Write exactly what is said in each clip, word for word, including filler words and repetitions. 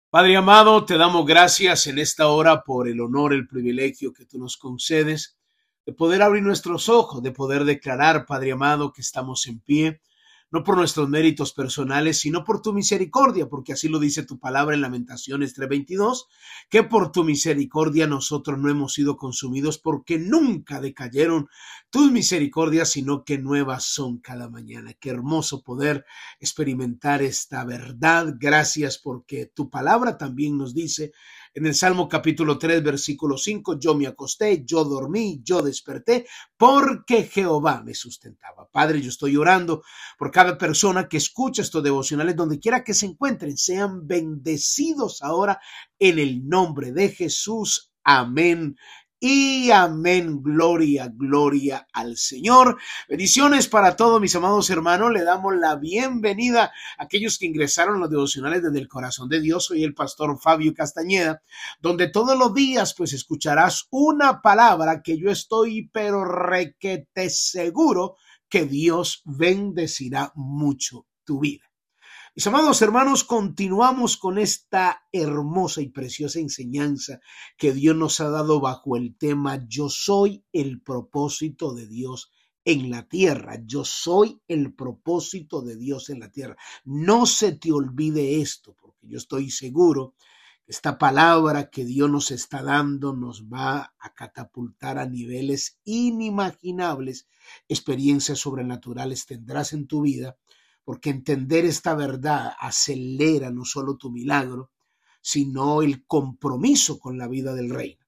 Padre amado, te damos gracias en esta hora por el honor, el privilegio que tú nos concedes de poder abrir nuestros ojos, de poder declarar, Padre amado, que estamos en pie, no por nuestros méritos personales, sino por tu misericordia, porque así lo dice tu palabra en Lamentaciones tres veintidós, que por tu misericordia nosotros no hemos sido consumidos, porque nunca decayeron tus misericordias, sino que nuevas son cada mañana. Qué hermoso poder experimentar esta verdad. Gracias porque tu palabra también nos dice en el Salmo capítulo tres, versículo cinco, yo me acosté, yo dormí, yo desperté, porque Jehová me sustentaba. Padre, yo estoy orando por cada persona que escucha estos devocionales, donde quiera que se encuentren, sean bendecidos ahora en el nombre de Jesús. Amén. Y amén, gloria, gloria al Señor. Bendiciones para todos mis amados hermanos. Le damos la bienvenida a aquellos que ingresaron a los devocionales desde el corazón de Dios. Soy el pastor Fabio Castañeda, donde todos los días pues escucharás una palabra que yo estoy pero requete seguro que Dios bendecirá mucho tu vida. Mis amados hermanos, continuamos con esta hermosa y preciosa enseñanza que Dios nos ha dado bajo el tema Yo soy el propósito de Dios en la tierra. Yo soy el propósito de Dios en la tierra. No se te olvide esto, porque yo estoy seguro que esta palabra que Dios nos está dando nos va a catapultar a niveles inimaginables. Experiencias sobrenaturales tendrás en tu vida, porque entender esta verdad acelera no solo tu milagro, sino el compromiso con la vida del reino.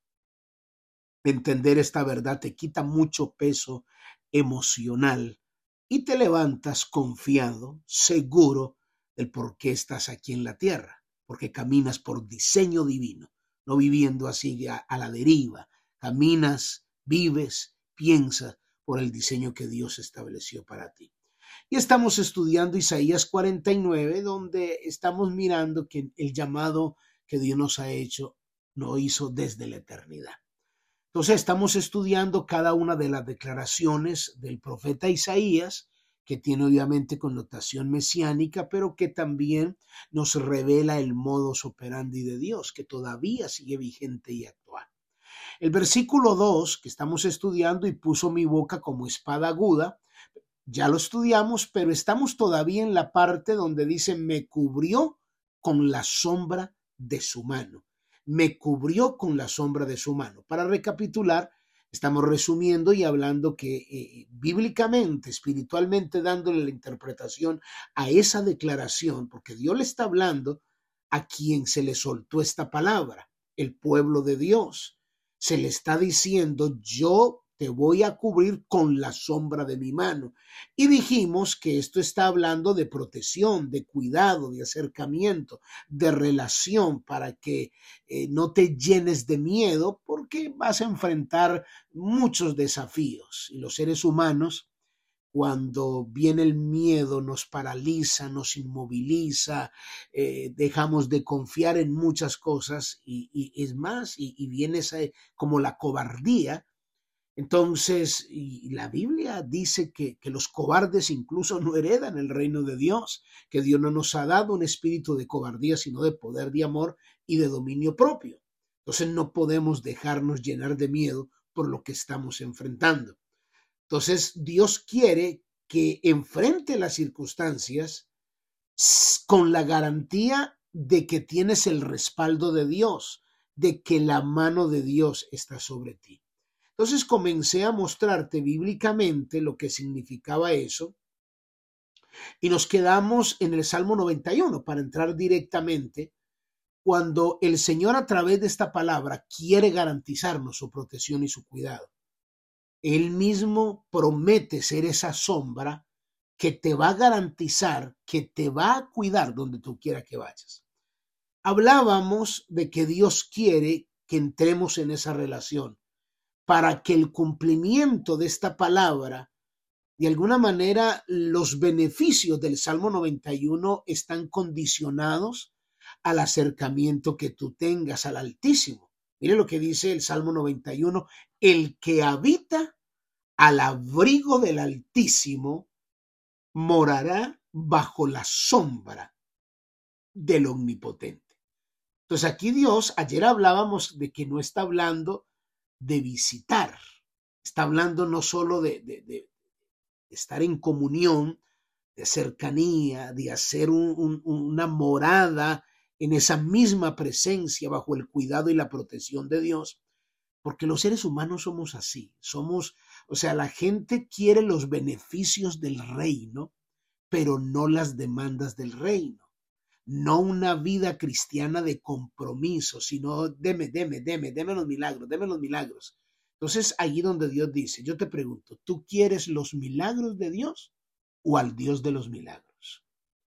Entender esta verdad te quita mucho peso emocional y te levantas confiado, seguro del por qué estás aquí en la tierra, porque caminas por diseño divino, no viviendo así a, a la deriva. Caminas, vives, piensas por el diseño que Dios estableció para ti. Y estamos estudiando Isaías cuarenta y nueve, donde estamos mirando que el llamado que Dios nos ha hecho, lo hizo desde la eternidad. Entonces estamos estudiando cada una de las declaraciones del profeta Isaías, que tiene obviamente connotación mesiánica, pero que también nos revela el modus operandi de Dios, que todavía sigue vigente y actual. El versículo dos que estamos estudiando, y puso mi boca como espada aguda, ya lo estudiamos, pero estamos todavía en la parte donde dice, me cubrió con la sombra de su mano. Me cubrió con la sombra de su mano. Para recapitular, estamos resumiendo y hablando que eh, bíblicamente, espiritualmente, dándole la interpretación a esa declaración, porque Dios le está hablando a quien se le soltó esta palabra, el pueblo de Dios. Se le está diciendo, yo te voy a cubrir con la sombra de mi mano. Y dijimos que esto está hablando de protección, de cuidado, de acercamiento, de relación, para que eh, no te llenes de miedo, porque vas a enfrentar muchos desafíos. Y los seres humanos, cuando viene el miedo, nos paraliza, nos inmoviliza, eh, dejamos de confiar en muchas cosas y, y es más, y, y viene esa, como la cobardía. Entonces, y la Biblia dice que, que los cobardes incluso no heredan el reino de Dios, que Dios no nos ha dado un espíritu de cobardía, sino de poder, de amor y de dominio propio. Entonces no podemos dejarnos llenar de miedo por lo que estamos enfrentando. Entonces Dios quiere que enfrente las circunstancias con la garantía de que tienes el respaldo de Dios, de que la mano de Dios está sobre ti. Entonces comencé a mostrarte bíblicamente lo que significaba eso y nos quedamos en el Salmo noventa y uno para entrar directamente cuando el Señor a través de esta palabra quiere garantizarnos su protección y su cuidado. Él mismo promete ser esa sombra que te va a garantizar, que te va a cuidar donde tú quieras que vayas. Hablábamos de que Dios quiere que entremos en esa relación, para que el cumplimiento de esta palabra, de alguna manera, los beneficios del Salmo noventa y uno están condicionados al acercamiento que tú tengas al Altísimo. Mire lo que dice el Salmo noventa y uno, el que habita al abrigo del Altísimo morará bajo la sombra del Omnipotente. Entonces aquí Dios, ayer hablábamos de que no está hablando de visitar, está hablando no solo de, de, de estar en comunión, de cercanía, de hacer un, un, una morada en esa misma presencia bajo el cuidado y la protección de Dios, porque los seres humanos somos así, somos, o sea, la gente quiere los beneficios del reino, pero no las demandas del reino. No una vida cristiana de compromiso, sino deme, deme, deme, deme los milagros, deme los milagros. Entonces, allí donde Dios dice, yo te pregunto, ¿tú quieres los milagros de Dios o al Dios de los milagros?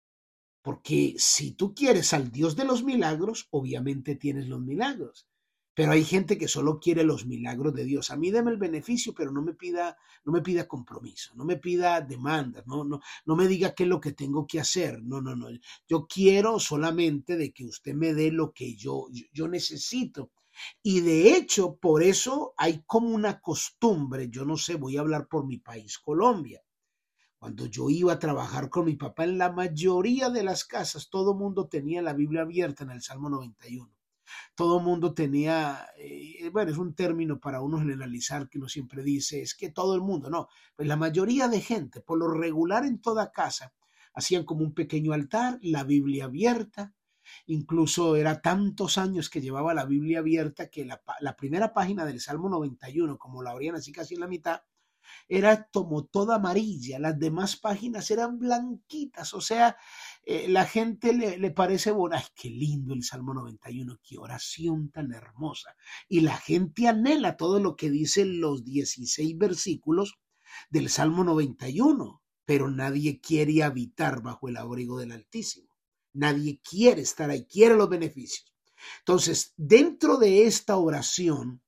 Porque si tú quieres al Dios de los milagros, obviamente tienes los milagros. Pero hay gente que solo quiere los milagros de Dios. A mí deme el beneficio, pero no me pida, no me pida compromiso, no me pida demandas, no, no, no me diga qué es lo que tengo que hacer. No, no, no. Yo quiero solamente de que usted me dé lo que yo, yo, yo necesito. Y de hecho, por eso hay como una costumbre, yo no sé, voy a hablar por mi país, Colombia. Cuando yo iba a trabajar con mi papá, en la mayoría de las casas, todo el mundo tenía la Biblia abierta en el Salmo noventa y uno. Todo el mundo tenía, eh, bueno, es un término para uno generalizar que uno siempre dice, es que todo el mundo, no, pues la mayoría de gente, por lo regular en toda casa, hacían como un pequeño altar, la Biblia abierta, incluso era tantos años que llevaba la Biblia abierta que la, la primera página del Salmo noventa y uno, como la abrían así casi en la mitad, era como toda amarilla, las demás páginas eran blanquitas, o sea, eh, la gente le, le parece, bueno, ay, qué lindo el Salmo noventa y uno, qué oración tan hermosa, y la gente anhela todo lo que dicen los dieciséis versículos del Salmo noventa y uno, pero nadie quiere habitar bajo el abrigo del Altísimo, nadie quiere estar ahí, quiere los beneficios. Entonces, dentro de esta oración,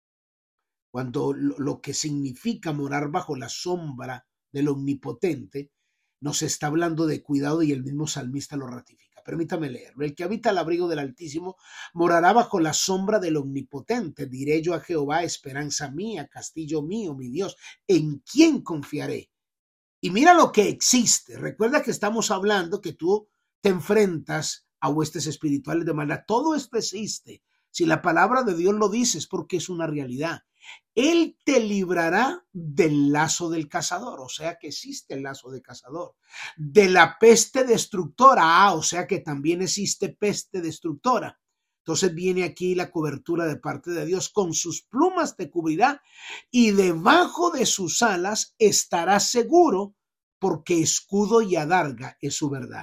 cuando lo que significa morar bajo la sombra del Omnipotente, nos está hablando de cuidado y el mismo salmista lo ratifica. Permítame leerlo. El que habita al abrigo del Altísimo morará bajo la sombra del Omnipotente. Diré yo a Jehová, esperanza mía, castillo mío, mi Dios, ¿en quién confiaré? Y mira lo que existe. Recuerda que estamos hablando que tú te enfrentas a huestes espirituales de maldad. Todo esto existe. Si la palabra de Dios lo dice es porque es una realidad. Él te librará del lazo del cazador, o sea que existe el lazo de cazador, de la peste destructora, ah, o sea que también existe peste destructora. Entonces viene aquí la cobertura de parte de Dios, con sus plumas te cubrirá y debajo de sus alas estarás seguro, porque escudo y adarga es su verdad.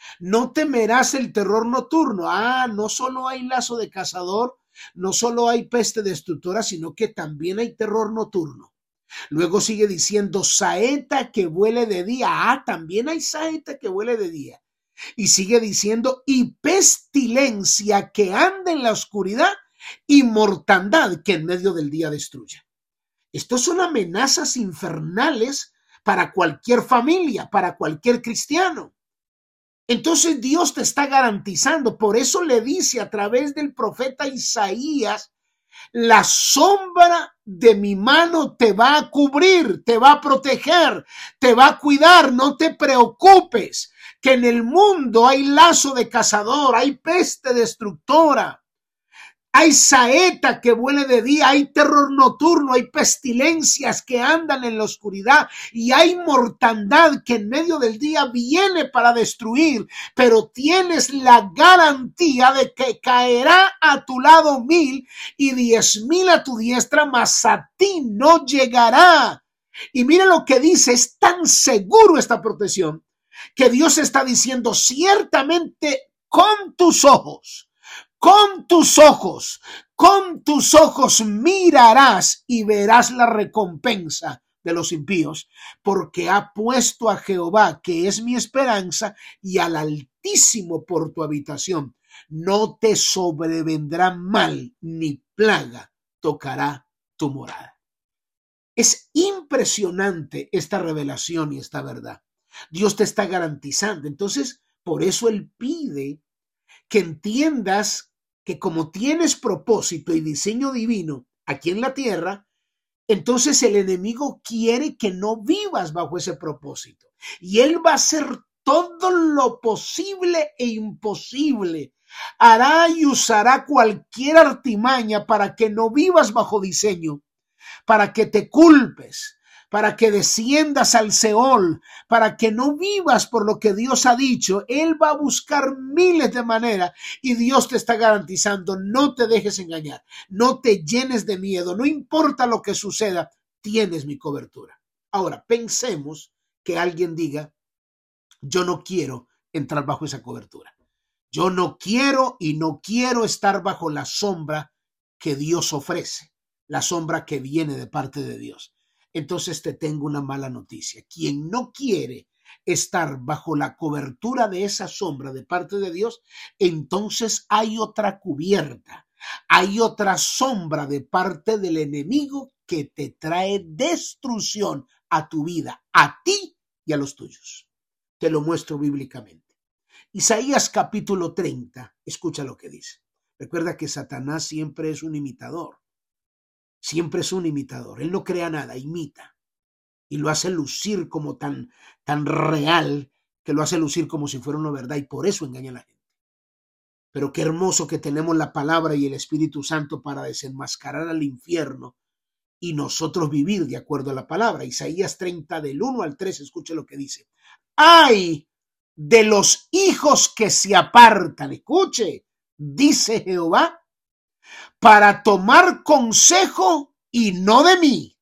No temerás el terror nocturno, ah, no solo hay lazo de cazador, no solo hay peste destructora, sino que también hay terror nocturno. Luego sigue diciendo saeta que vuele de día. Ah, también hay saeta que vuele de día. Y sigue diciendo y pestilencia que anda en la oscuridad y mortandad que en medio del día destruya. Estos son amenazas infernales para cualquier familia, para cualquier cristiano. Entonces Dios te está garantizando, por eso le dice a través del profeta Isaías, la sombra de mi mano te va a cubrir, te va a proteger, te va a cuidar, no te preocupes, que en el mundo hay lazo de cazador, hay peste destructora. Hay saeta que vuele de día, hay terror nocturno, hay pestilencias que andan en la oscuridad y hay mortandad que en medio del día viene para destruir, pero tienes la garantía de que caerá a tu lado mil y diez mil a tu diestra, mas a ti no llegará. Y mira lo que dice, es tan seguro esta protección que Dios está diciendo ciertamente con tus ojos. Con tus ojos, con tus ojos mirarás y verás la recompensa de los impíos, porque ha puesto a Jehová, que es mi esperanza, y al Altísimo por tu habitación. No te sobrevendrá mal, ni plaga tocará tu morada. Es impresionante esta revelación y esta verdad. Dios te está garantizando. Entonces, por eso Él pide que entiendas que como tienes propósito y diseño divino aquí en la tierra, entonces el enemigo quiere que no vivas bajo ese propósito. Y él va a hacer todo lo posible e imposible hará y usará cualquier artimaña para que no vivas bajo diseño, para que te culpes, para que desciendas al Seol, para que no vivas por lo que Dios ha dicho. Él va a buscar miles de maneras y Dios te está garantizando, no te dejes engañar, no te llenes de miedo, no importa lo que suceda, tienes mi cobertura. Ahora, pensemos que alguien diga, yo no quiero entrar bajo esa cobertura. Yo no quiero y no quiero estar bajo la sombra que Dios ofrece, la sombra que viene de parte de Dios. Entonces te tengo una mala noticia. Quien no quiere estar bajo la cobertura de esa sombra de parte de Dios, entonces hay otra cubierta, hay otra sombra de parte del enemigo que te trae destrucción a tu vida, a ti y a los tuyos. Te lo muestro bíblicamente. Isaías capítulo treinta, escucha lo que dice. Recuerda que Satanás siempre es un imitador. Siempre es un imitador. Él no crea nada, imita. Y lo hace lucir como tan, tan real, que lo hace lucir como si fuera una verdad, y por eso engaña a la gente. Pero qué hermoso que tenemos la palabra y el Espíritu Santo para desenmascarar al infierno y nosotros vivir de acuerdo a la palabra. Isaías treinta del uno al tres, escuche lo que dice. ¡Ay de los hijos que se apartan! Escuche, dice Jehová, para tomar consejo y no de mí,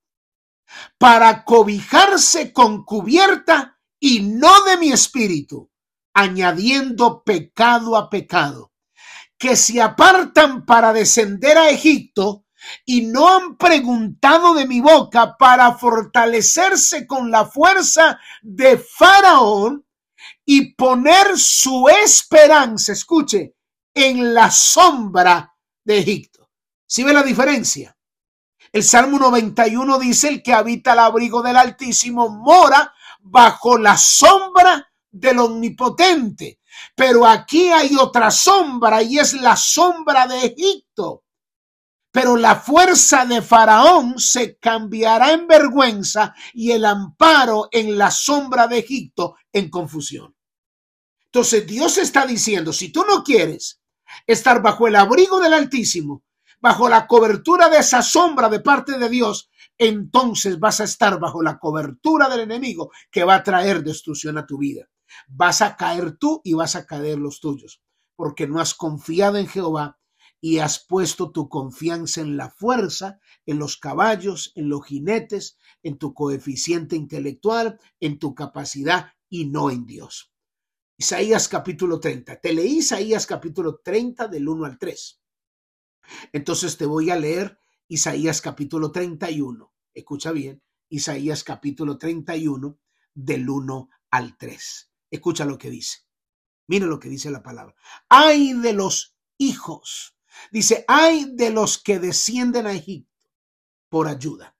para cobijarse con cubierta y no de mi espíritu, añadiendo pecado a pecado, que se apartan para descender a Egipto y no han preguntado de mi boca, para fortalecerse con la fuerza de Faraón y poner su esperanza, escuche, en la sombra de Egipto. ¿Sí ve la diferencia? El Salmo noventa y uno dice, el que habita al abrigo del Altísimo mora bajo la sombra del Omnipotente. Pero aquí hay otra sombra y es la sombra de Egipto. Pero la fuerza de Faraón se cambiará en vergüenza y el amparo en la sombra de Egipto en confusión. Entonces Dios está diciendo, si tú no quieres estar bajo el abrigo del Altísimo, bajo la cobertura de esa sombra de parte de Dios, entonces vas a estar bajo la cobertura del enemigo que va a traer destrucción a tu vida. Vas a caer tú y vas a caer los tuyos, porque no has confiado en Jehová y has puesto tu confianza en la fuerza, en los caballos, en los jinetes, en tu coeficiente intelectual, en tu capacidad y no en Dios. Isaías capítulo treinta. Te leí Isaías capítulo treinta del uno al tres. Entonces te voy a leer Isaías capítulo treinta y uno. Escucha bien, Isaías capítulo treinta y uno del uno al tres. Escucha lo que dice. Mira lo que dice la palabra. Ay de los hijos. Dice, ay de los que descienden a Egipto por ayuda.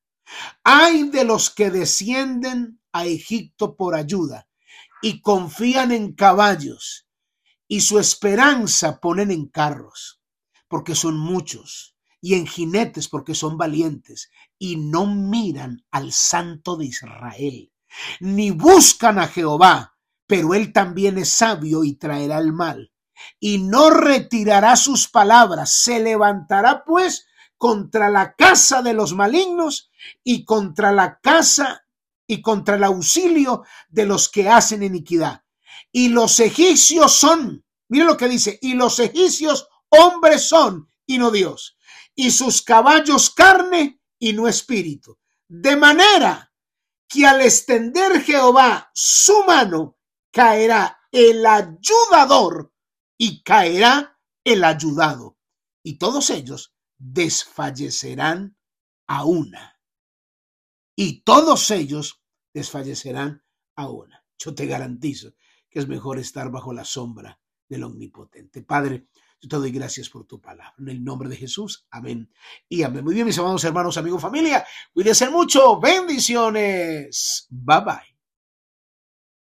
Ay de los que descienden a Egipto por ayuda y confían en caballos y su esperanza ponen en carros, porque son muchos, y en jinetes, porque son valientes, y no miran al Santo de Israel, ni buscan a Jehová, pero él también es sabio y traerá el mal, y no retirará sus palabras. Se levantará pues contra la casa de los malignos y contra la casa y contra el auxilio de los que hacen iniquidad. Y los egipcios son, mira lo que dice, y los egipcios hombres son y no Dios, y sus caballos carne y no espíritu. De manera que al extender Jehová su mano, caerá el ayudador y caerá el ayudado, y todos ellos desfallecerán a una. Y todos ellos desfallecerán a una. Yo te garantizo que es mejor estar bajo la sombra del Omnipotente. Padre, yo te doy gracias por tu palabra. En el nombre de Jesús, amén y amén. Muy bien, mis amados hermanos, amigos, familia. Cuídense mucho. Bendiciones. Bye bye.